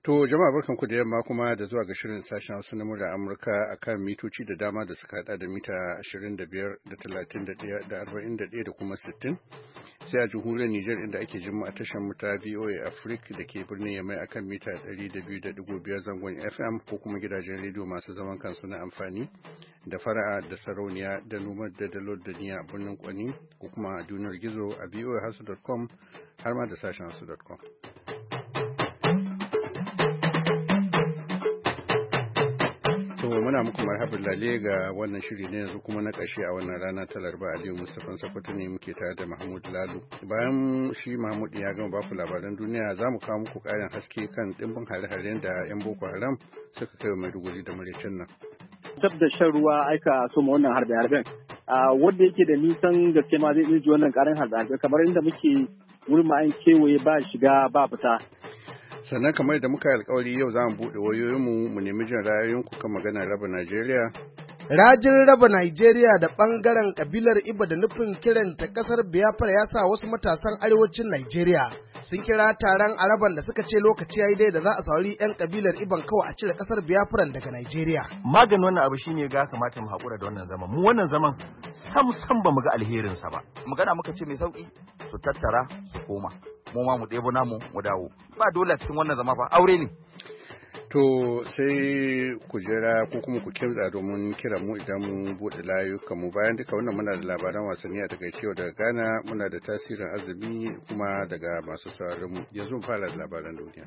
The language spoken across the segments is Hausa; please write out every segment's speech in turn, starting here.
To jama'a barkanku da yamma kuma da zuwa ga shirin sashen Hausa na murya Amurka akan mitoci da dama da suka hada da mita 25 da 31 da 41 da kuma 60. Sai a jamhuriyar Nijar inda ake jin mu a tashar mu ta VOA Africa da ke birnin Yamai akan mita 102.5 zangon FM ko kuma gidajen rediyo masu zaman kansu na amfani da fara'a da sarauniya da numar da dalot da niya a birnin Kwani ko kuma a duniyar gizo a voahouse.com har ma da sashen hausa.com. Muna muku marhaban lale ga wannan shiri ne yanzu kuma na ƙarshe a wannan rana ta Laraba. Aliyu Mustapha Sakwato ne muke tare da Mahmud Lalu. Bayan shi Mahmud ya gama baku labaran duniya za mu kawo muku ƙarin haske kan ɗimbin hare-haren da 'yan Boko Haram suka kai wa Maiduguri da Maraicen nan. Tab da shan ruwa aika so ma wannan harbe-harben. Wanda yake da nisan gaske ma zai iya ji wannan ƙarin harbe-harben kamar inda muke wurin ma an kewaye ba shiga ba fita. Sannan kamar da muka yi alkawari yau za mu buɗe wayoyinmu mu nemi jin ra'ayoyinku kan maganar raba Najeriya. Rajin raba Najeriya da ɓangaren ƙabilar Ibo da nufin kiranta ƙasar Biafra ya sa wasu matasan arewacin Najeriya sun kira taron araban da suka ce lokaci yayi dai da za a saurari 'yan ƙabilar Ibon kawai a cire ƙasar Biafra daga Najeriya. Maganin wannan abu shine ga kamata mu haƙura da wannan zaman. Mu wannan zaman sam ba mu ga alherinsa ba. Magana muka ce mai sauƙi su tattara su koma. Mu ma mu ɗebo namu mu dawo. Ba dole cikin wannan zama ba aure ne. To sai ku jira ko kuma ku kimtsa domin kira mu idan mun buɗe layukan mu bayan duka wannan muna da labaran wasanni a takaice daga Ghana muna da tasirin azumi kuma daga masu sauraron mu yanzu mu fara da labaran duniya.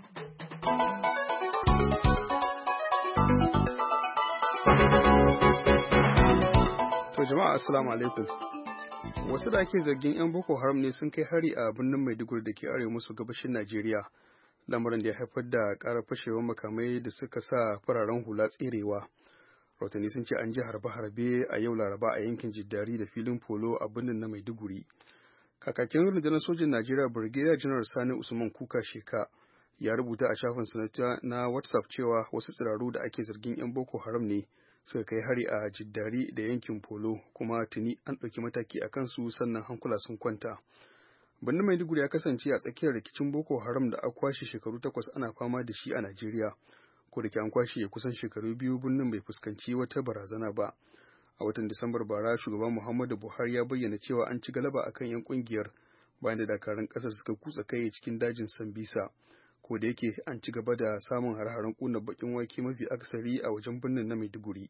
To jama'a assalamu alaikum. Wasu da ake zargin 'yan Boko Haram ne sun kai hari a birnin Maiduguri da ke arewa maso gabashin Najeriya. Lamarin da ya haifar da ƙarar fashewar makamai da suka sa fararen hula tserewa. Rahotanni sun ce an ji harbe-harbe a yau Laraba a yankin Jiddari da filin Polo a birnin na Maiduguri. Kakakin rundunar sojin Najeriya Brigadier General Sani Usman Kuka Sheka ya rubuta a shafin sanata na WhatsApp cewa wasu tsiraru da ake zargin 'yan Boko Haram ne suka kai hari a Jiddari da yankin Polo kuma tuni an ɗauki mataki a kansu sannan hankula sun kwanta. Birnin Maiduguri ya kasance a tsakiyar rikicin Boko Haram da aka kwashe shekaru 8 ana fama da shi a Najeriya. Ko da ke an kwashe kusan shekaru 2 birnin bai fuskanci wata barazana ba. A watan Disambar bara shugaban Muhammadu Buhari ya bayyana cewa an ci galaba akan 'yan kungiyar bayan da dakarun ƙasar suka kutsa kai cikin dajin Sambisa. Ko da yake an ci gaba da samun har-haren ƙuna bakin wake mafi akasari a wajen birnin na Maiduguri.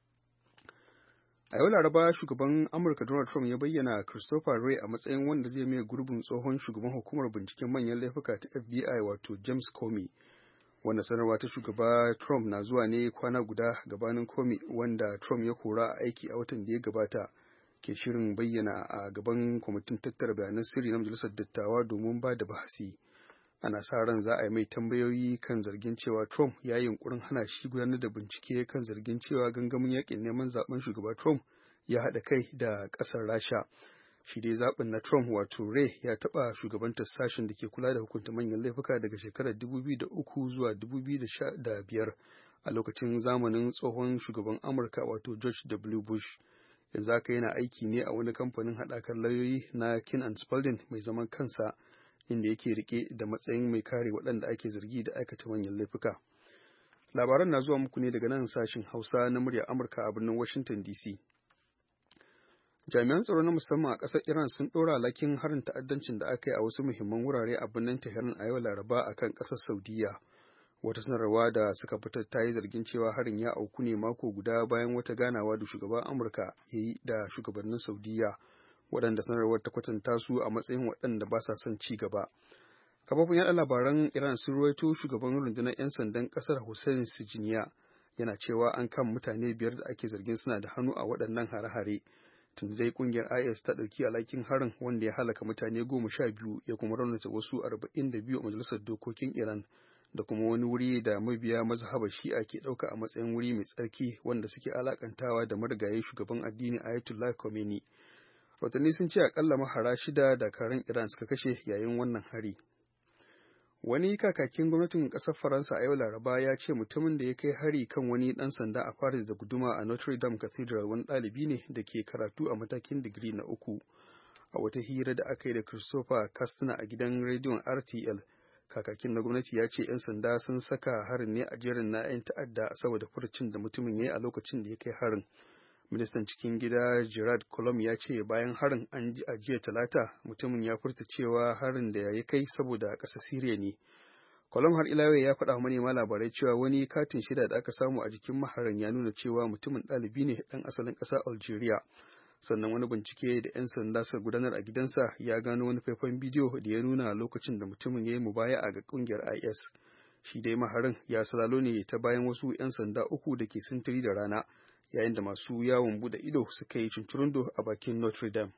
A yau Laraba shugaban Amurka Donald Trump ya bayyana Christopher Wray a matsayin wanda zai mai gurbin tsohon shugaban hukumar binciken manyan laifuka ta FBI wato James Comey. Wannan sanarwa ta shugaba Trump na zuwa ne kwana guda gabanin Comey wanda Trump ya kora a aiki a watan da ya gabata ke shirin bayyana a gaban kwamitin tattara bayanan sirri na majalisar dattawa domin ba da bahasi. Ana sa ran za a yi mai tambayoyi kan zargin cewa Trump ya yi yunkurin hana shi gudanar da bincike kan zargin cewa gangamin yakin neman zaben shugaba Trump ya haɗa kai da ƙasar Rasha. Shi dai zaɓin na Trump wato Ray ya taɓa shugabantar sashen da ke kula da hukunta manyan laifuka daga shekarar 2003 zuwa 2015 a lokacin zamanin tsohon shugaban Amurka wato George W. Bush. Yanzu haka yana aiki ne a wani kamfanin haɗakar lauyoyi na Kin and Spalding mai zaman kansa, inda yake rike da matsayin mai kare waɗanda ake zargi da aikata manyan laifuka. Labaran na zuwa muku ne daga nan sashin Hausa na muryar Amurka a birnin Washington DC. Jami'an tsaro na musamman a ƙasar Iran sun ɗora alhakin harin ta'addancin da aka yi a wasu muhimman wurare a birnin Tehran a yau Laraba a kan ƙasar Saudiya. Wata sanarwa da suka fitar ta yi zargin cewa harin ya auku ne mako guda bayan wata ganawa da shugaban Amurka ya yi da shugabannin Saudiya, waɗanda sanarwar ta kwatanta su a matsayin waɗanda ba sa son ci gaba. Kafofin yaɗa labaran Iran sun ruwaito shugaban rundunar 'yan sandan ƙasar Hussein Sijiniya yana cewa an kama mutane 5 da ake zargin suna da hannu a waɗannan hare-hare. Tun dai ƙungiyar IS ta ɗauki alhakin harin wanda ya halaka mutane 12 ya kuma raunata wasu 42 a majalisar dokokin Iran da kuma wani wuri da mabiya mazhabar Shi'a ke ɗauka a matsayin wuri mai tsarki wanda suke alakantawa da marigayi shugaban addini Ayatollah Khomeini. Watanni sun ce akalla mahara 6 dakarun Iran suka kashe yayin wannan hari. Wani kakakin gwamnatin ƙasar Faransa a yau Laraba ya ce mutumin da ya kai hari kan wani ɗan sanda a Paris da guduma a Notre Dame Cathedral wani ɗalibi ne da ke karatu a matakin digiri na 3. A wata hira da aka yi da Christopher Castner a gidan rediyon RTL, Kakakin na gwamnati ya ce 'yan sanda sun saka harin ne a jerin na 'yan ta'adda saboda furucin da mutumin ya yi a lokacin da ya kai harin. Ministan cikin gida Gerard Colom ya ce bayan harin an ji a jiya Talata mutumin ya furta cewa harin da ya kai saboda ƙasar Siriya ne. Colom har ila ya faɗa wa manema labarai cewa wani katin shida da aka samu a jikin maharin ya nuna cewa mutumin ɗalibi ne ɗan asalin ƙasar Algeria. Sannan wani bincike da 'yan sanda suka gudanar a gidansa ya gano wani faifan bidiyo da ya nuna lokacin da mutumin ya yi mubaya'a ga ƙungiyar IS. Shi dai maharin ya salalo ne ta bayan wasu 'yan sanda uku da ke sintiri da rana, yayin da masu yawon bude ido suka yi cincirundo a bakin Notre Dame.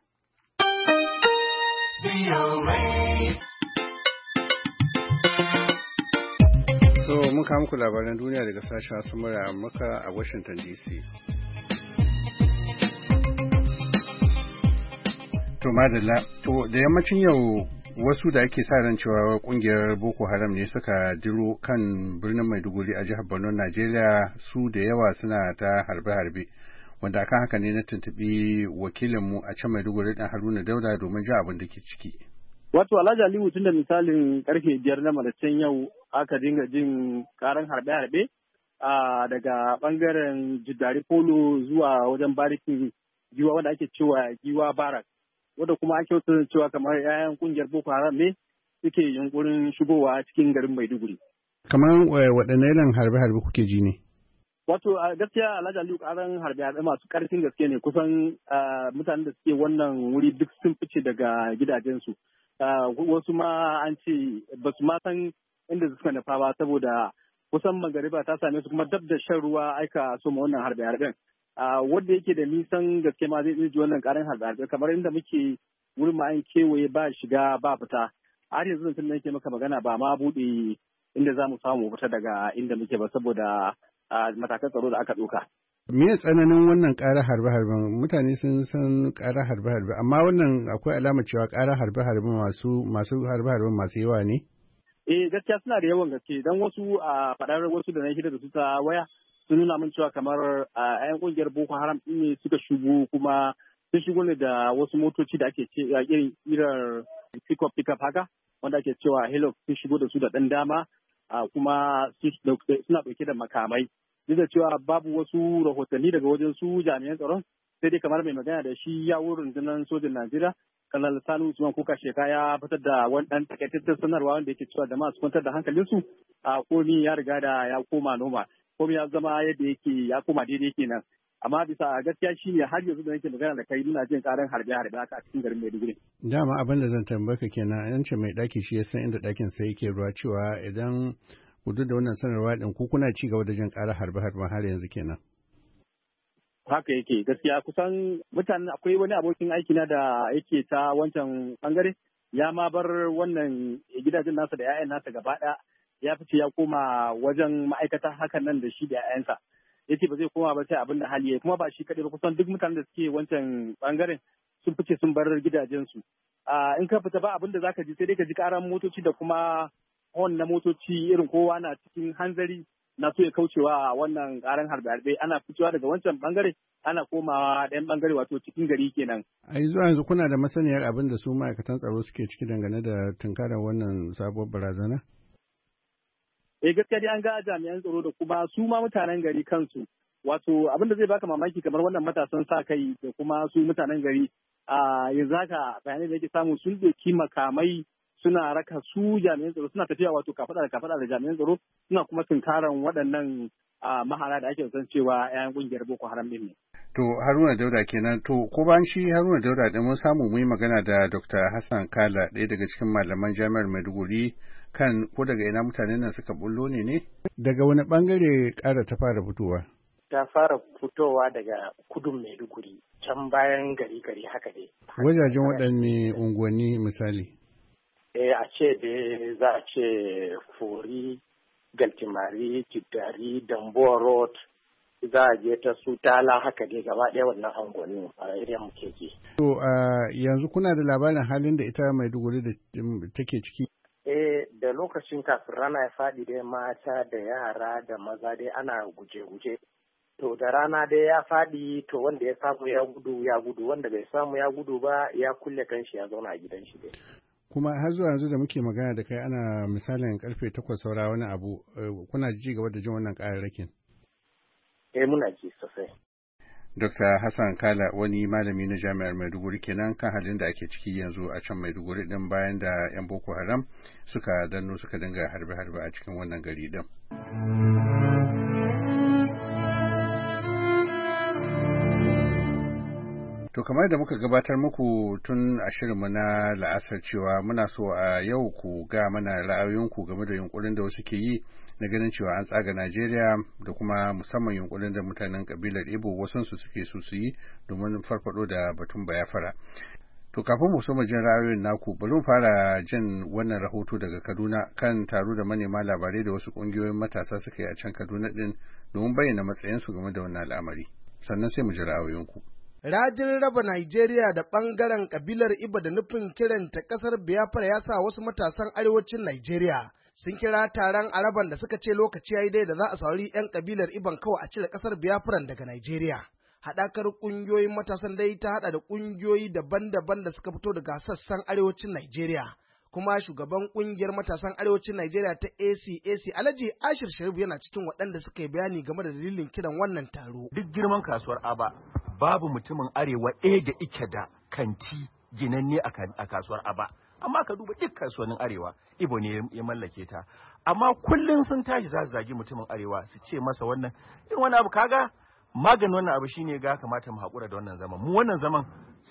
So mun kawo muku labaran duniya daga sashen Asumura Amurka a Washington DC. To madalla, to da yammacin yau wasu da ake sa ran cewa kungiyar Boko Haram ne suka diro kan birnin Maiduguri a jihar Borno, Najeriya, su da yawa suna ta harbe-harbe. Wanda akan haka ne na tuntuɓi wakilinmu a can Maiduguri ɗan Haruna Dauda domin ji abin da ke ciki. Wato Alhaji Aliyu tun da misalin karfe 5 na maracen yau aka dinga jin karan harbe-harbe daga bangaren Jidari Polo zuwa wajen barikin Giwa wanda ake cewa Giwa Barak. Wanda kuma ake wasu cewa kamar 'ya'yan kungiyar Boko Haram ne suke yunkurin shigowa cikin garin Maiduguri. Kamar waɗanne irin harbe-harbe kuke ji ne? Wato gaskiya Alhaji Aliyu karan harbe-harbe masu ƙarfin gaske ne, kusan mutanen da suke wannan wuri duk sun fice daga gidajensu. Wasu ma an ce ba su ma san inda suka nufa ba saboda kusan magariba ta same su kuma dab da shan ruwa aika so ma wannan harbe-harben. Wanda yake da nisan gaske ma zai ji wannan karin harbe kamar inda muke wurin ma an kewaye ba shiga ba fita. Har yanzu zan nake maka magana ba ma buɗe inda za mu samu fita daga inda muke ba saboda matakan tsaro da aka ɗauka. Me tsananin wannan ƙarar harbe-harben? Mutane sun san ƙarar harbe-harbe, amma wannan akwai alamar cewa ƙarar harbe-harben masu harbe-harben masu yawa ne? Gaskiya suna da yawan gaske, don wasu a faɗar wasu da na hira da su ta waya sun nuna min cewa kamar 'yan ƙungiyar Boko Haram ne suka shigo, kuma sun shigo ne da wasu motoci da ake ce irin pick-up haka wanda ake cewa Hilux, sun shigo da su da ɗan dama kuma suna ɗauke da makamai. Duk da cewa babu wasu rahotanni daga wajen su jami'an tsaron, sai dai kamar mai magana da shi ya wurin rundunar sojin Najeriya Kanal Sani Usman Kuka Sheka ya fitar da wani ɗan takaitaccen sanarwa wanda yake cewa jama'a su kwantar da hankalinsu a komi ya riga da ya koma noma, komi ya zama yadda yake ya koma daidai kenan. Amma bisa gaskiya shi ne har yanzu da nake magana da kai muna jin karan harbe-harbe haka a cikin garin Maiduguri. Dama abin da zan tambaka kenan, an ce mai ɗaki shi ya san inda ɗakin sa yake ruwa, cewa idan ku duk da wannan sanarwa ɗin ku kuna ci gaba da jin ƙarar harbe-harben har yanzu kenan. Haka yake gaskiya, kusan mutane akwai wani abokin aiki na da yake ta wancan bangare ya ma bar wannan gidajen nasa da 'ya'yan nasa gaba ɗaya ya fice ya koma wajen ma'aikata hakan nan da shi da 'ya'yansa. Yace ba zai koma ba sai abin da hali ya, kuma ba shi kaɗai ba, kusan duk mutanen da suke wancan bangaren sun fice sun bar gidajensu. In ka fita ba abin da zaka ji sai dai ka ji karan motoci da kuma hon na motoci, irin kowa na cikin hanzari na so ya kaucewa wannan karan harbe-harbe, ana fitowa daga wancan bangare ana komawa ɗayan bangare wato cikin gari kenan. A zuwa yanzu kuna da masaniyar abin da su ma'aikatan tsaro suke ciki dangane da tunkarar wannan sabuwar barazana? Gaskiya dai an ga jami'an tsaro da kuma su ma mutanen gari kansu, wato abin da zai baka mamaki kamar wannan matasan sa kai da kuma su mutanen gari yanzu haka bayanai da yake samu sun ɗauki makamai suna raka su jami'an tsaro, suna tafiya wato kafaɗa da kafaɗa da jami'an tsaro, suna kuma tunkaran waɗannan mahara da ake san cewa 'ya'yan ƙungiyar Boko Haram ɗin ne. To Haruna Dauda kenan, to ko bayan shi Haruna Dauda ɗin mun samu mu yi magana da Dr. Hassan Kala, ɗaya daga cikin malaman jami'ar Maiduguri, kan ko daga ina mutanen nan suka bullo ne? Daga wani bangare ƙara ta fara fitowa? Ta fara fitowa daga kudun Maiduguri, can bayan gari haka dai. Wajajen waɗanne unguwanni misali? A ce da za a ce Fori, Galtimari, Kidari, Dambuwa Road, za a je ta su Tala haka dai gaba ɗaya wannan unguwanni a irin muke ke. To yanzu kuna da labarin halin da ita Maiduguri da take ciki? Da lokacin kafin rana ya faɗi dai mata da yara da maza dai ana guje-guje. To da rana dai ya faɗi, to wanda ya samu ya gudu, wanda bai samu ya gudu ba ya kulle kanshi ya zauna a gidan shi dai. kuma har zuwa yanzu da muke magana da kai ana misalin karfe 8 saura wani abu, kuna ji gaba da jin wannan ƙararrakin? Muna ji sosai. Dr. Hassan Kala wani malami na jami'ar Maiduguri kenan kan halin da ake ciki yanzu a can Maiduguri din bayan da 'yan Boko Haram suka danno suka dinga harbe-harbe a cikin wannan gari din. To kamar da muka gabatar muku tun a shirinmu na la'asar cewa muna so a yau ku ga mana ra'ayoyinku game da yunkurin da wasu ke yi na ganin cewa an tsaga Najeriya da kuma musamman yunkurin da mutanen kabilar Igbo wasansu suke so su yi domin farfado da batun Biafra. To kafin mu so mu jin ra'ayoyin naku bari mu fara jin wannan rahoto daga Kaduna kan taro da manema labarai da wasu kungiyoyin matasa suka yi a can Kaduna din domin bayyana matsayinsu game da wannan al'amari. Sannan sai mu ji ra'ayoyinku. Rajin raba Najeriya da ɓangaren ƙabilar Ibo da nufin kiranta ƙasar Biafra ya sa wasu matasan arewacin Najeriya sun kira taron araban da suka ce lokaci ya yi dai da za a saurari 'yan ƙabilar Ibon kawai a cire ƙasar Biafra daga Najeriya. Haɗakar ƙungiyoyin matasan dai ta haɗa da ƙungiyoyi daban-daban da suka fito daga sassan arewacin Najeriya. Kuma shugaban ƙungiyar matasan arewacin Najeriya ta ACAC Alhaji Ashir Sharif yana cikin waɗanda suka yi bayani game da dalilin kiran wannan taro. Duk girman kasuwar Aba babu mutumin arewa ɗaya da ike da kanti ginanne a kasuwar Aba. Amma ka duba duk kasuwannin arewa, Ibo ne ya mallake ta. Amma kullum sun tashi za su zagi mutumin arewa su ce masa wannan. Irin wani abu kaga maganin wannan abu shine ga kamata mu haƙura da wannan zaman. Mu wannan zaman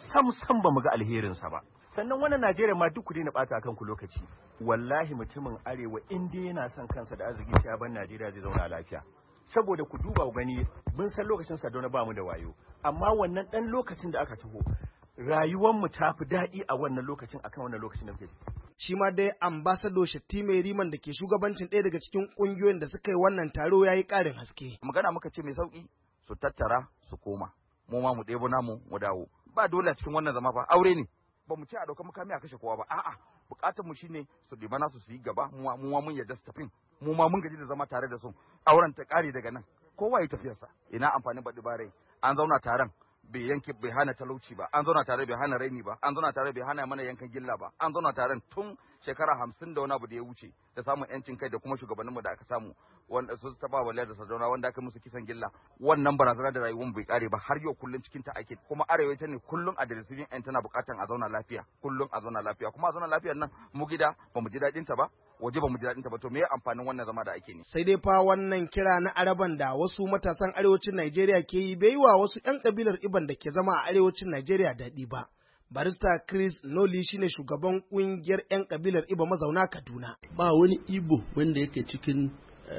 sam ba mu ga alherinsa ba. Sannan wannan Najeriya ma duk ku daina ɓata kanku lokaci. Wallahi mutumin arewa in dai yana son kansa da arziki ya ban Najeriya zai zauna lafiya. Saboda ku duba ku gani mun san lokacin Sardauna ba mu da wayo amma wannan dan lokacin da aka taho rayuwar mu ta fi daɗi a wannan lokacin akan wannan lokacin da muke ciki. Shi ma dai ambassador Shattime Riman da ke shugabancin ɗaya daga cikin ƙungiyoyin da suka yi wannan taro ya yi ƙarin haske. Magana muka ce mai sauƙi su tattara su koma mu ma mu ɗebo namu mu dawo ba dole a cikin wannan zama ba aure ne ba mu ce a ɗauka makami a kashe kowa ba a'a bukatar mu shine su ɗiba nasu su yi gaba mu ma mun yarda su tafin mu ma mun gaji da zama tare da su auren ta ƙare daga nan kowa ya tafiyarsa ina amfani baɗi bare an zauna taron bai yanke bai hana talauci ba an zauna tare bai hana raini ba an zauna tare bai hana mana yankan gilla ba an zauna taren tun shekara 50 da wani abu da ya wuce da samun yancin kai da kuma shugabanninmu da aka samu wanda su taba waliyar da Sardauna wanda aka musu kisan gilla wannan barazana da rayuwar bai kare ba har yau kullun cikin ta ake kuma arewa ta ne kullun a dirisivin yan tana bukatan a zauna lafiya kullun a zauna lafiya kuma a zauna lafiyar nan mu gida ba mu ji dadin ta ba waje ba mu ji dadin ta ba to me amfanin wannan zama da ake ne sai dai fa wannan kira na araban da wasu matasan arewacin Najeriya ke yi bai wa wasu yan kabilar Iban da ke zama a arewacin Najeriya daɗi ba. Barista Chris Noli shine shugaban kungiyar 'yan kabilar Ibo mazauna Kaduna. Ba wani Ibo wanda yake cikin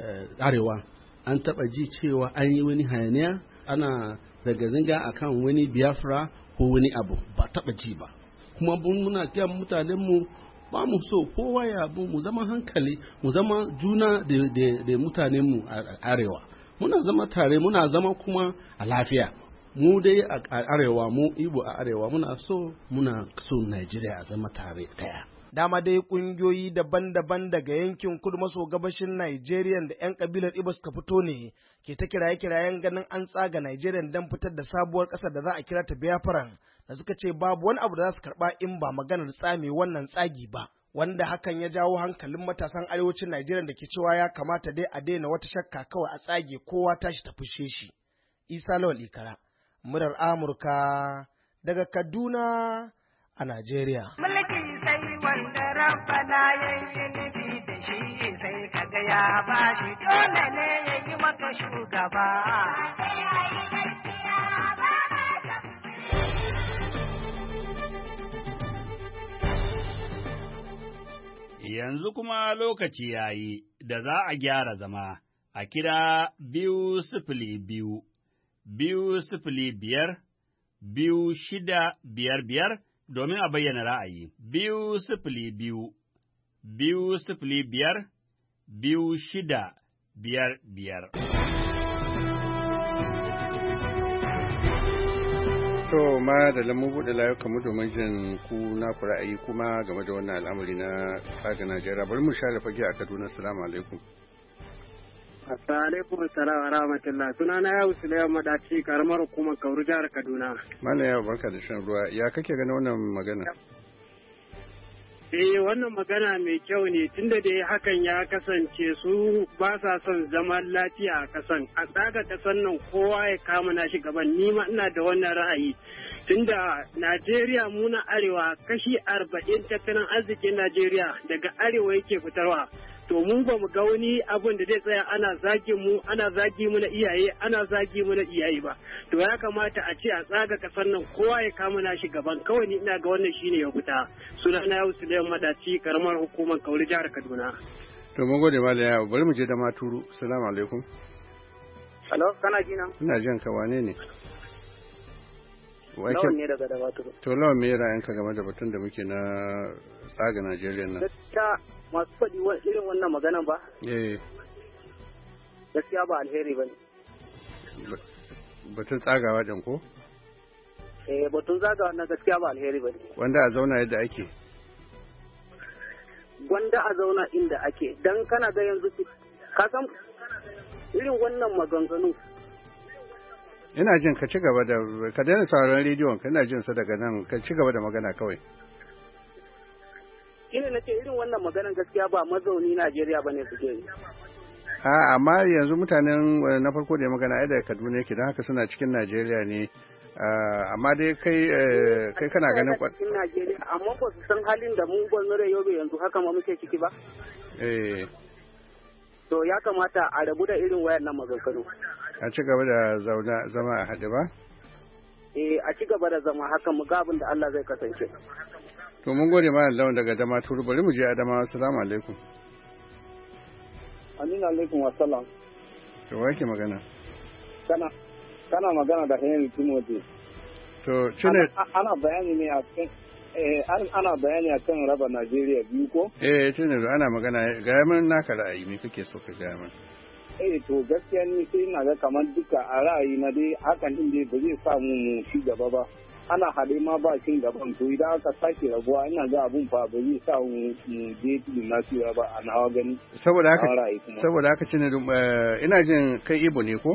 arewa an taba ji cewa an yi wani hayaniya ana zanga-zanga akan wani Biafra ko wani abu ba taba ji ba. Kuma muna kiyan mutanenmu ba mu so kowa ya mu zama hankali mu zama juna da mutanenmu a arewa. Muna zama tare muna zama kuma a lafiya. Mu dai a arewa mu Igbo a arewa muna so Najeriya a zama tare daya. Dama dai kungiyoyi daban-daban daga yankin kudu maso gabashin Najeriya da 'yan kabilar Igbo suka fito ne ke ta kiraye-kirayen ganin an tsaga Najeriya don fitar da sabuwar ƙasar da za a kira ta Biafra da suka ce babu wani abu da za su karɓa in ba maganar tsame wannan tsagi ba. Wanda hakan ya jawo hankalin matasan arewacin Najeriya da ke cewa ya kamata dai a daina wata shakka kawai a tsage kowa tashi ta fushe shi. Isa Lawal Ikara. Murar Amurka daga Kaduna a Najeriya. Mulki sai wanda Rabbana ya yi nufi da shi sai kaga ya bashi dole ne ya yi maka shugaba. Yanzu kuma lokaci ya yi da za a gyara zama a kira 202. 205 2655 domin a bayyana ra'ayi. 202 205 2655. To ma da lamu buɗe layuka mu domin jin ku na ku ra'ayi kuma game da wannan al'amari na tsaga Najeriya. Bari mu share fage a Kaduna. Assalamu alaikum. Assalamu salam wa rahmatullah. Sunana Yawu Suleiman Madaci karamar hukumar Kauru jihar Kaduna. Malam Yawu barka da shan ruwa. Ya kake ganin wannan magana? Wannan magana mai kyau ne tunda dai hakan ya kasance su ba sa son zaman lafiya a kasan. A tsaga kasan nan kowa ya kama nashi gaban ni ma ina da wannan ra'ayi. Tunda Najeriya mu na arewa kashi 40 tattalin arzikin Najeriya daga arewa yake fitarwa. To mu ba mu ga wani abun da zai tsaya ana zagi mu na iyaye ba. To ya kamata a ce a tsaga kasar nan kowa ya kama nashi gaban kawai ni ina ga wannan shine ya fita. Sunana Yau Suleiman Madaci karamar hukumar Kauri jihar Kaduna. To mun gode malam Yau, bari mu je da Maturu. Assalamu alaikum. Hello, kana ji na? Ina jin ka, wane ne? Lawan ne daga Damaturu. To lawan me ra'ayinka game da batun da muke na tsaga Najeriya nan? Gaskiya masu faɗi irin wannan magana ba? Gaskiya ba alheri ba ne. Batun tsagawa ɗin ko? Batun tsagawa na gaskiya ba alheri ba ne. Wanda a zauna yadda ake? Wanda a zauna inda ake. Dan kana ga yanzu ka san irin wannan maganganu. Ina jin ka ci gaba da ka daina sauraron rediyon ka, ina jin sa daga nan, ka ci gaba da magana kawai. Ina nace irin wannan maganan gaskiya ba mazauni Najeriya bane suke yi. Amma yanzu mutanen na farko da ya magana ai daga Kaduna yake, don haka suna cikin Najeriya ne. Amma dai kai kana ganin cikin Najeriya, amma ba su san halin da mu gwamnati Yobe yanzu haka ma muke ciki ba. To ya kamata a rabu da irin wayannan maganganu. A ci gaba da zama a haɗe ba? A ci gaba da zama haka mu ga abin da Allah zai kasance. To mun gode malam Lawan daga Damaturu, bari mu je Adamawa. Assalamu alaikum. Aminu alaikum wassalam. To wa yake magana? Kana magana da Henry Timothy. To cine ana bayani ne a cikin ana bayani akan raba Najeriya biyu ko? Cine ana magana ga mun naka ra'ayi, me kake so ka ga mun? To gaskiya ni sai ina ga kamar duka a ra'ayi na dai hakan din dai ba zai samu mu ci gaba ba. Ana haɗe ma ba cin gaban, to idan aka sake rabuwa ina ga abun fa ba zai sa mu je tudun nasiya ba a nawa gani. Saboda haka cine ina jin kai Ibo ne ko?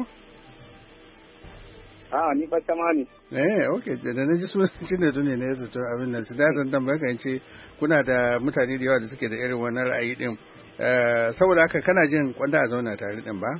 Ni ba ma ne. Okay, da na ji sunan cine ne na zato abin nan, su da zan tambaya kan ce kuna da mutane da yawa da suke da irin wannan ra'ayi din. Saboda haka kana jin kwanda a zauna tare din ba?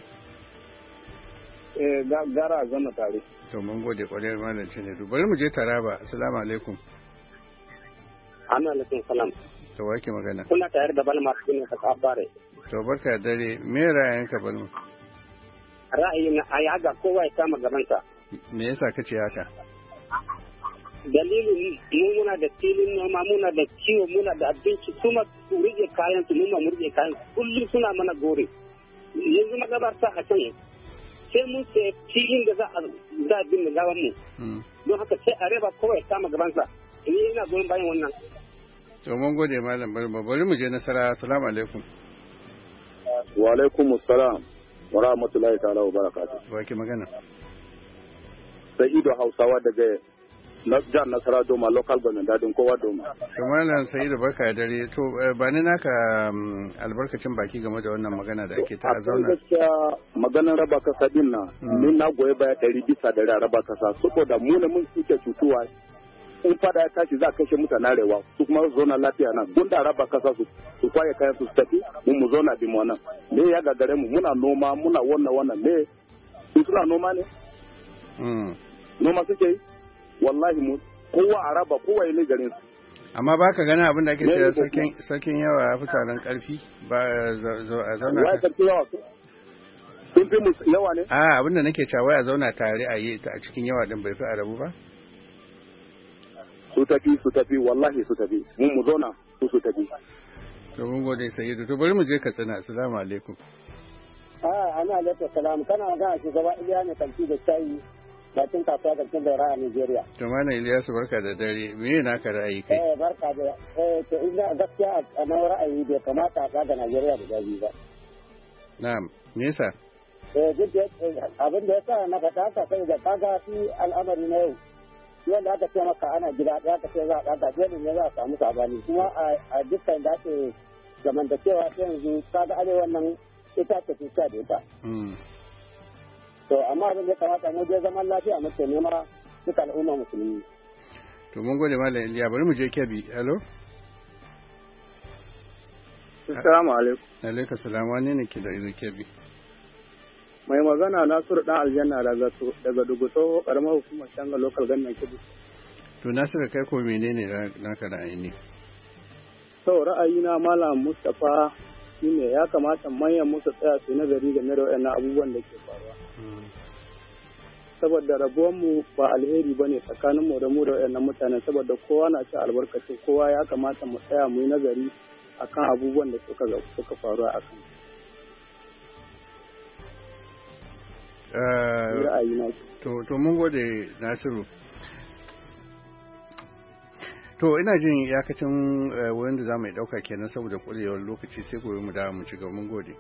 Gara a zauna tare. To mun gode kwarai malam Cinedu. Bari mu je Taraba. Assalamu alaikum. Ana alaikum salam. To wa yake magana? Kuna tare da Balma cikin ka kabare. To barka da dare. Me ra'ayinka Balma? Ra'ayin ayi haka kowa ya kama gabansa. Me yasa kace haka? Dalilin mu muna da filin noma, muna da kiwo, muna da abinci, kuma su rike kayan su, mu rike kayan kullum suna mana gore. Yanzu magabarta a can sai mun ce filin da za a bin da gawan mu. Don haka sai a raba kawai kama gabansa. Ni ina goyon bayan wannan. To mun gode malam Balma, bari mu je Nasara. Assalamu alaikum. Wa alaikum assalam wa rahmatullahi ta'ala wa barakatuh. Wa ke magana? Sai Ido Hausawa daga jihar Nasara Doma, local government dadin kowa Doma. To malam Sa'idu barka da dare. To ba ni naka albarkacin baki game da wannan magana da ake ta zauna. Gaskiya maganar raba kasa din na ni na goye baya 100% da raba kasa, saboda mu ne mun suke cutuwa. In fada ya tashi za a kashe mutane arewa su kuma zona lafiya nan, gunda raba kasa su kwaye kayan su tafi mu zona bi mu nan. Me ya gagare mu, muna noma, muna wannan me su suna noma ne? Noma suke yi? Wallahi mu kowa a raba kowa ya ne garin su. Amma ba ka gani abin da ake cewa sarkin yawa ya fi taron karfi ba a zauna ta. Sarkin yawa sun fi mu yawa ne? Abin da nake cewa a zauna tare a yi a cikin yawa din bai fi a rabu ba? Su tafi wallahi su tafi mu zauna su tafi. To mun gode Sayyidu. To bari mu je Katsina. Assalamu alaikum. Ana alaikum salam. Kana magana shugaba Iliya ne kanti da shayi bakin kasuwa garkin daura a Nigeria. To mana Iliyasu barka da dare. Me naka ra'ayi kai? Barka da to ina gaskiya a nan ra'ayi bai kamata a ga Nigeria da gabi ba. Na'am. Me yasa? Abin da yasa na faɗa haka sai da kaga shi al'amari na yau. Wanda aka ce maka ana gida ɗaya ka ce za a ɗaga dole ne za a samu sabani, kuma a dukkan da ake zamantakewa ta yanzu kaga arewa nan ita ce tuta da ita. To amma abin da ya kamata mu je zaman lafiya muke nema duka al'umma musulmi. To mun gode malam Iliya, bari mu je Kebbi. Hello? Assalamu alaikum. Alaikum salam, wani ne ke da ido kebi? Mai magana Nasiru dan Aljanna daga Duguto karamar hukumar Shanga local government Kebbi. To Nasiru kai ko menene naka ra'ayi ne? To ra'ayina Malam Mustapha shine ya kamata manyan musu tsaya su nazari game da wayannan abubuwan da ke faruwa. Saboda rabuwanmu ba alheri bane tsakanin mu da wayannan mutanen, saboda kowa na ci albarkacin kowa, ya kamata mu tsaya mu yi nazari akan abubuwan da suka faru a kan. To mun gode Nasiru. To ina jin iyakacin wurin da za mu ɗauka kenan saboda ƙwarewar lokaci, sai gobe mu dawo mu ci gaba. Mun gode.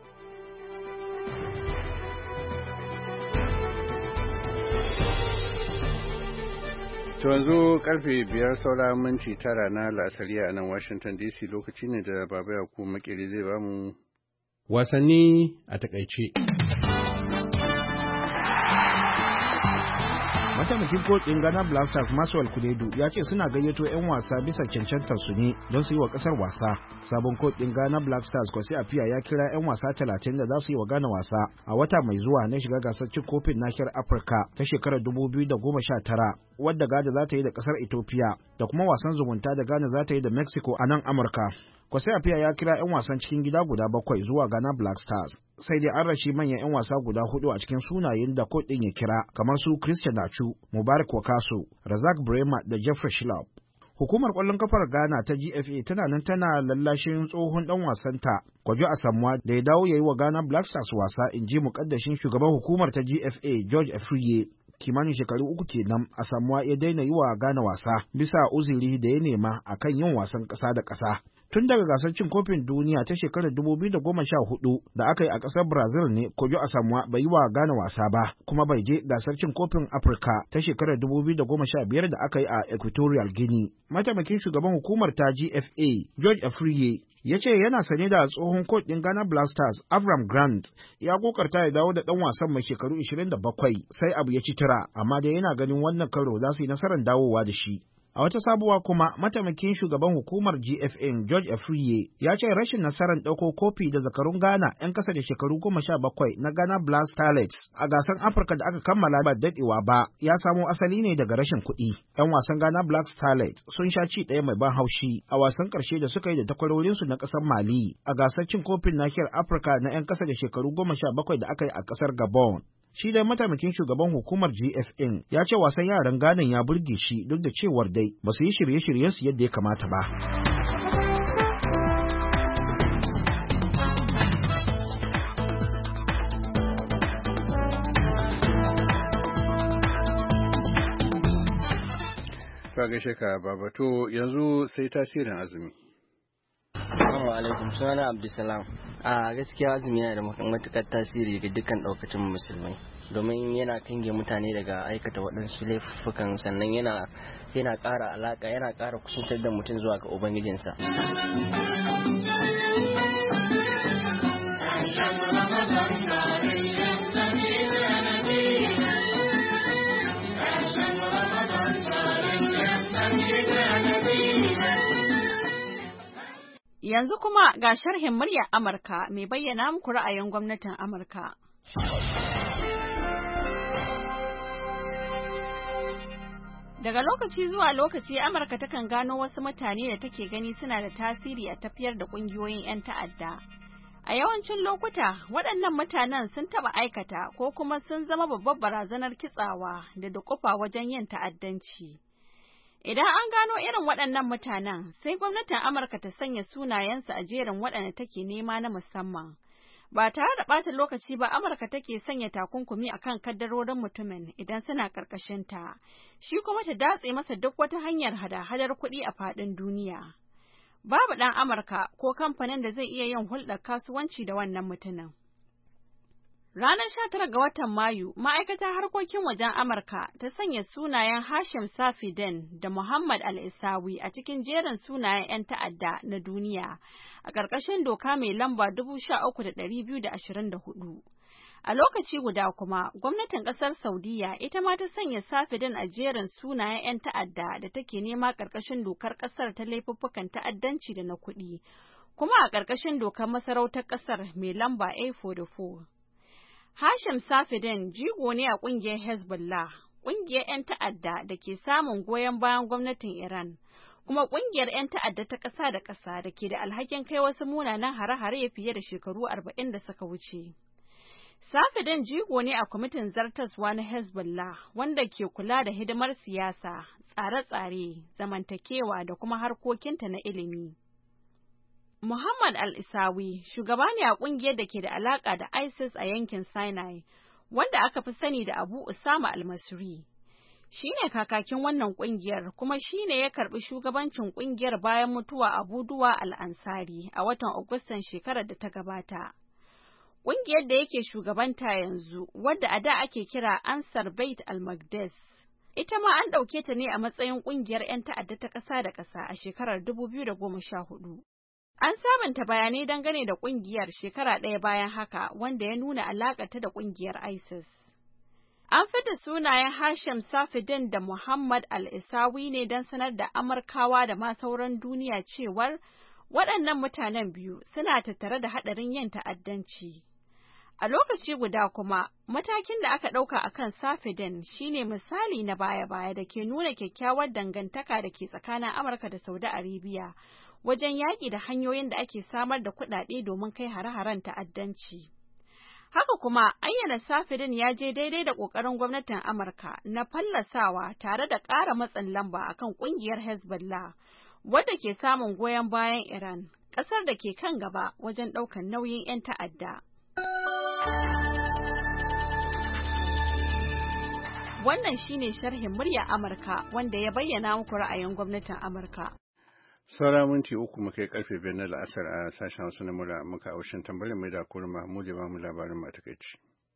To yanzu karfe 5:09 na la'asariya a nan Washington DC, lokaci ne da Baba Yakubu Makeri zai ba mu wasanni a takaice. Mataimakin kotsin Ghana Black Stars Maxwell Kudedu ya ce suna gayyato 'yan wasa bisa cancantar su ne don su yi wa kasar wasa. Sabon kotsin Ghana Black Stars Kwasi Appiah ya kira 'yan wasa 30 da za su yi wa Ghana wasa a wata mai zuwa na shiga gasar cin kofin nahiyar Afirka ta shekarar 2019 wadda Ghana za ta yi da kasar Ethiopia, da kuma wasan zumunta da Ghana za ta yi da Mexico a nan Amurka. Kwasi Appiah ya kira 'yan wasan cikin gida guda 7 zuwa Ghana Black Stars. Sai dai an rashi manyan 'yan wasa guda 4 a cikin sunayen da kot ɗin ya kira, kamar su Christian Nachu, Mubarak Wakaso, Razak Brema da Jeffrey Schlupp. Hukumar ƙwallon kafar Ghana ta GFA tana nan tana lallashin tsohon ɗan wasanta Kwajo Asamoah da ya dawo ya yi wa Ghana Black Stars wasa, in ji muƙaddashin shugaban hukumar ta GFA George Afriye. Kimanin shekaru 3 kenan Asamoah ya daina yi wa Ghana wasa bisa uzuri da ya nema akan yin wasan ƙasa da ƙasa. Tun daga gasar cin kofin duniya ta shekarar 2014 da aka yi a ƙasar Brazil ne Kwajo Asamoah bai yi wa Ghana wasa ba, kuma bai je gasar cin kofin Afirka ta shekarar 2015 da aka yi a Equatorial Guinea. Mataimakin shugaban hukumar ta GFA George Afriye ya ce yana sane da tsohon coach ɗin Ghana Black Stars Avram Grant ya kokarta ya dawo da ɗan wasan mai shekaru 27 sai abu ya ci tura, amma dai yana ganin wannan karo za su yi nasarar dawowa da shi. A wata sabuwa kuma, mataimakin shugaban hukumar GFN George Afriye ya ce rashin nasarar ɗauko kofi da zakarun Ghana 'yan ƙasa da shekaru 17 na Ghana Black Starlets a gasar Afirka da aka kammala ba daɗewa ba ya samo asali ne daga rashin kuɗi. 'Yan wasan Ghana Black Starlets sun sha ci ɗaya mai ban haushi a wasan ƙarshe da suka yi da takwarorinsu na ƙasar Mali a gasar cin kofin nahiyar Afirka na 'yan ƙasa da shekaru 17 da aka yi a ƙasar Gabon. Shi dai mataimakin shugaban hukumar GFN ya ce wasan yaran Ghana ya burge shi, duk da cewar dai ba su yi shirye-shiryensu yadda ya kamata ba. Ka gaishe ka Babato, yanzu sai tasirin azumi. Assalamu alaikum, sunana Abdulsalam. A gaskiya azumi yana da matuƙar tasiri ga dukkan ɗaukacin musulmai, domin yana kange mutane daga aikata waɗansu laifukan, sannan yana ƙara alaƙa, yana ƙara kusantar da mutum zuwa ga ubangijinsa. Yanzu kuma ga sharhin muryar Amurka mai bayyana muku ra'ayin gwamnatin Amurka. Daga lokaci zuwa lokaci Amurka takan gano wasu mutane da take gani suna da tasiri a tafiyar da ƙungiyoyin 'yan ta'adda. A yawancin lokuta waɗannan mutanen sun taɓa aikata ko kuma sun zama babbar barazanar kitsawa da duƙufa wajen yin ta'addanci. Idan an gano irin waɗannan mutanen, sai gwamnatin Amurka ta sanya sunayensu a jerin waɗanda take nema na musamman. Ba tare da ɓata lokaci ba, Amurka take sanya takunkumi akan kaddarorin mutumin idan suna ƙarƙashinta, shi kuma ta datse masa duk wata hanyar hada-hadar kuɗi a faɗin duniya. Babu ɗan Amurka ko kamfanin da zai iya yin hulɗar kasuwanci da wannan mutumin. Ranar 19 ga watan Mayu, ma'aikatar harkokin wajen Amurka ta sanya sunayen Hashim Safiden da Muhammad Al-Isawi a cikin jerin sunayen 'yan ta'adda na duniya a ƙarƙashin doka mai lamba 13,224. A lokaci guda kuma, gwamnatin ƙasar Saudiya ita ma ta sanya Safiden a jerin sunayen 'yan ta'adda da take nema ƙarƙashin dokar ƙasar ta laifuffukan ta'addanci da na kuɗi, kuma a ƙarƙashin dokar masarautar ƙasar mai lamba A44. Hashim Safeddin jigo ne a ƙungiyar Hezbollah, ƙungiyar 'yan ta'adda da ke samun goyon bayan gwamnatin Iran, kuma ƙungiyar 'yan ta'adda ta ƙasa da ƙasa da ke da alhakin kai wasu munanan hare-hare fiye da shekaru 40 da suka wuce. Safeddin jigo ne a kwamitin zartaswa na Hezbollah wanda ke kula da hidimar siyasa, tsare-tsare, zamantakewa da kuma harkokinta na ilimi. Muhammad al-Isawi shugaba ne a ƙungiyar da ke da alaƙa da ISIS a yankin Sinai, wanda aka fi sani da Abu Usama al-Masri. Shi ne kakakin wannan ƙungiyar kuma shi ne ya karɓi shugabancin ƙungiyar bayan mutuwa Abu Duwa al-Ansari a watan Agustan shekarar da ta gabata. Ƙungiyar da yake shugabanta yanzu, wadda a da ake kira Ansar Bait al-Maqdis, ita ma an ɗauke ta ne a matsayin ƙungiyar 'yan ta'adda ta ƙasa da ƙasa a shekarar 2014. An sabunta bayanai dangane da ƙungiyar shekara ɗaya bayan haka, wanda ya nuna alaƙarta da ƙungiyar ISIS. An fita sunayen Hashim Safeddin da Muhammad al-Isawi ne don sanar da Amurkawa da ma sauran duniya cewar waɗannan mutanen biyu suna tattare da haɗarin yin ta'addanci. A lokaci guda kuma, matakin da aka ɗauka a kan Safeddin shine misali na baya-baya da ke nuna kyakkyawar dangantaka da ke tsakanin Amurka da Saudi Arabia wajen yaƙi da hanyoyin da ake samar da kuɗaɗe domin kai hare-haren ta'addanci. Haka kuma, ayyana Safeddin ya je daidai da ƙoƙarin gwamnatin Amurka na fallasawa tare da ƙara matsin lamba akan ƙungiyar Hezbollah, wadda ke samun goyon bayan Iran, ƙasar da ke kan gaba wajen ɗaukar nauyin 'yan ta'adda. Wannan shine sharhin murya Amurka wanda ya bayyana muku ra'ayin gwamnatin Amurka. Saura minti uku muka yi karfe 5 na la'asar a sashen Hausa na mura muka aushin tambarin mai da kuma Mahmud ya ba mu labarin matakaici.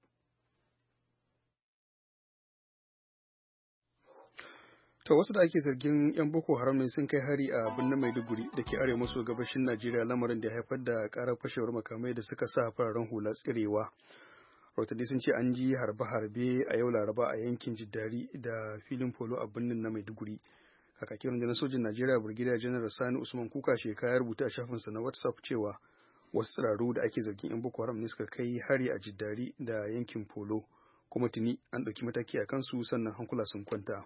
To wasu da ake zargin 'yan Boko Haram ne sun kai hari a birnin Maiduguri da ke arewa maso gabashin Najeriya, lamarin da ya haifar da karar fashewar makamai da suka sa fararen hula tsirewa. Rahotanni sun ce an ji harbe-harbe a yau Laraba a yankin Jiddari da filin polo a birnin na Maiduguri. Kakakin rundunar sojin Najeriya Brigadier General Sani Usman Kuka Sheka ya rubuta a shafinsa na WhatsApp cewa wasu tsiraru da ake zargin 'yan Boko Haram ne suka kai hari a Jiddari da yankin polo, kuma tuni an ɗauki mataki a kansu sannan hankula sun kwanta.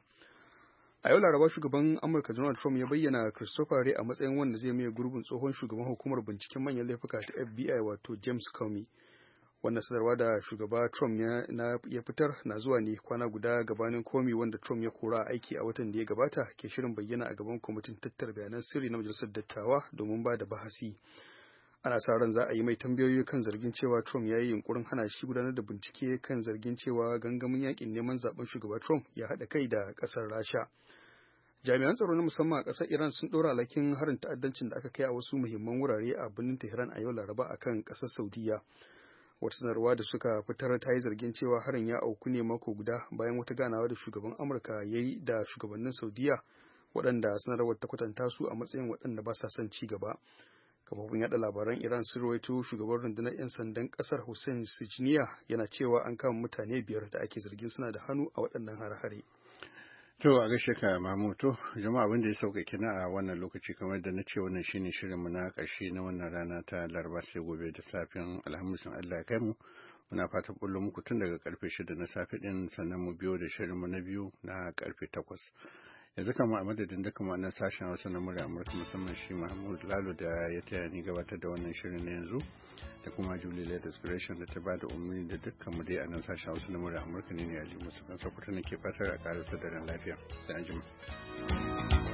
A yau Laraba shugaban Amurka Donald Trump ya bayyana Christopher Wray a matsayin wanda zai maye gurbin tsohon shugaban hukumar binciken manyan laifuka ta FBI wato James Comey. Wannan sanarwa da shugaba Trump ya fitar na zuwa ne kwana guda gabanin Comey, wanda Trump ya kora aiki a watan da ya gabata, ke shirin bayyana a gaban kwamitin tattara bayanan sirri na majalisar dattawa domin ba da bahasi. Ana sa ran za a yi mai tambayoyi kan zargin cewa Trump ya yi yunkurin hana shi gudanar da bincike kan zargin cewa gangamin yakin neman zaben shugaba Trump ya haɗa kai da ƙasar Rasha. Jami'an tsaro na musamman a ƙasar Iran sun ɗora alhakin harin ta'addancin da aka kai a wasu muhimman wurare a birnin Tehran a yau Laraba akan ƙasar Saudiya. Wata sanarwa da suka fitar ta yi zargin cewa harin ya auku ne mako guda bayan wata ganawa da shugaban Amurka ya yi da shugabannin Saudiya, waɗanda sanarwar ta kwatanta su a matsayin waɗanda ba sa son ci gaba. Kafofin yaɗa labaran Iran sun rawaito shugaban rundunar 'yan sandan ƙasar Hussein Sijniya yana cewa an kama mutane 5 da ake zargin suna da hannu a waɗannan hare-hare. To a gaishe ka Mamuto, jama'a abin da ya sauka kina a wannan lokaci, kamar da na ce wannan shine shirinmu na ƙarshe na wannan rana ta Laraba, sai gobe da safin Alhamisin Allah ya kai mu. Muna fata bullo muku tun daga karfe 6 na safe din, sannan mu biyo da shirinmu na biyu na karfe 8. Yanzu kama a madadin duka ma'anar sashen Hausa na murya Amurka, musamman shi Mahmud Lalo da ya taya ni gabatar da wannan shirin na yanzu, da kuma Julie Latest Creation da ta ba da umarni, da dukkan mu dai a nan sashen Hausa na murya Amurka ne Ali Musa kan sakuta nake fatar a karasa da ran lafiya. Sai an jima.